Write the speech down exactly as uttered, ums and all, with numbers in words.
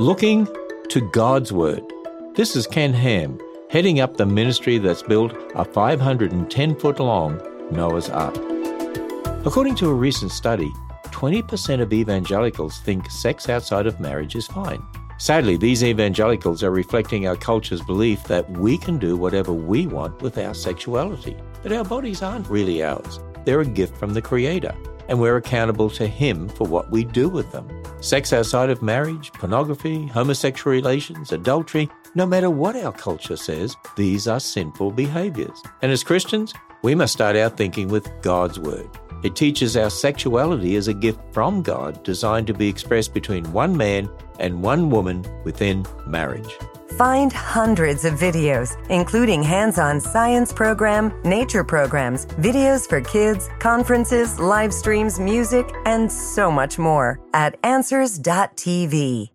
Looking to God's Word. This is Ken Ham, heading up the ministry that's built a five hundred ten foot long Noah's Ark. According to a recent study, twenty percent of evangelicals think sex outside of marriage is fine. Sadly, these evangelicals are reflecting our culture's belief that we can do whatever we want with our sexuality. But our bodies aren't really ours. They're a gift from the Creator, and we're accountable to Him for what we do with them. Sex outside of marriage, pornography, homosexual relations, adultery, no matter what our culture says, these are sinful behaviors. And as Christians, we must start our thinking with God's Word. It teaches our sexuality as a gift from God designed to be expressed between one man and one woman within marriage. Find hundreds of videos, including hands-on science program, nature programs, videos for kids, conferences, live streams, music, and so much more at answers dot t v.